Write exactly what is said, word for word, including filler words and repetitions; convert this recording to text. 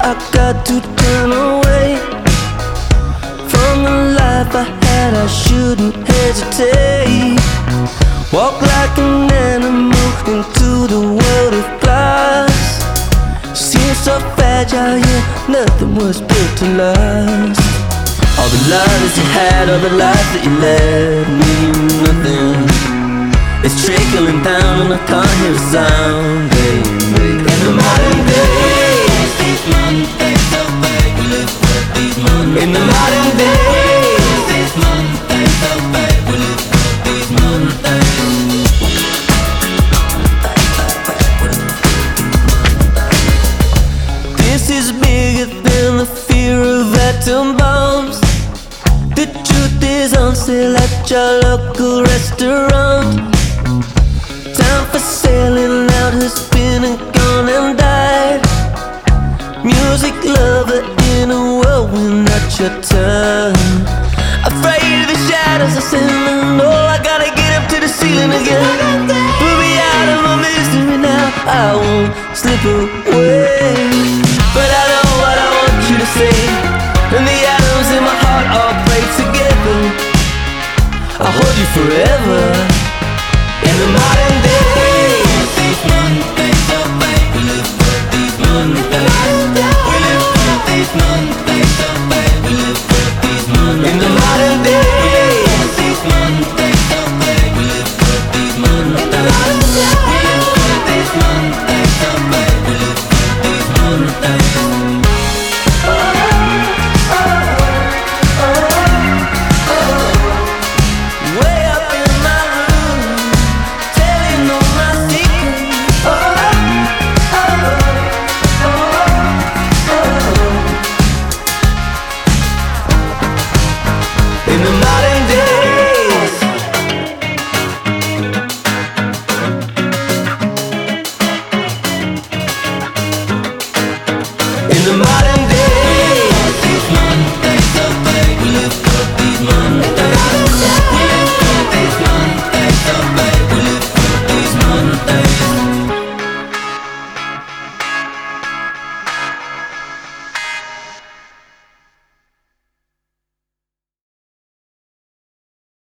I got to turn away from the life I had. I shouldn't hesitate. Walk like an animal into the world of glass. Seems so fragile, yeah, nothing was built to last. All the lives you had, all the lives that you led mean nothing. It's trickling down and I can't hear a sound, baby. In the modern days, these Mondays are fake. We live for these Mondays. In the modern days, these Mondays are fake. We live for these Mondays. This is bigger than the fear of atom bombs. The truth is on sale at your local restaurant. Time for sailing out has been and gone and died. Music lover in a whirlwind, not your time. Afraid of the shadows, I said no, I gotta get up to the ceiling again. Put me out of my misery now, I won't slip away. But I know what I want you to say, and the atoms in my heart all play together. I'll hold you forever. In the modern days, these Mondays are fake. We live for these Mondays. We live for these Mondays.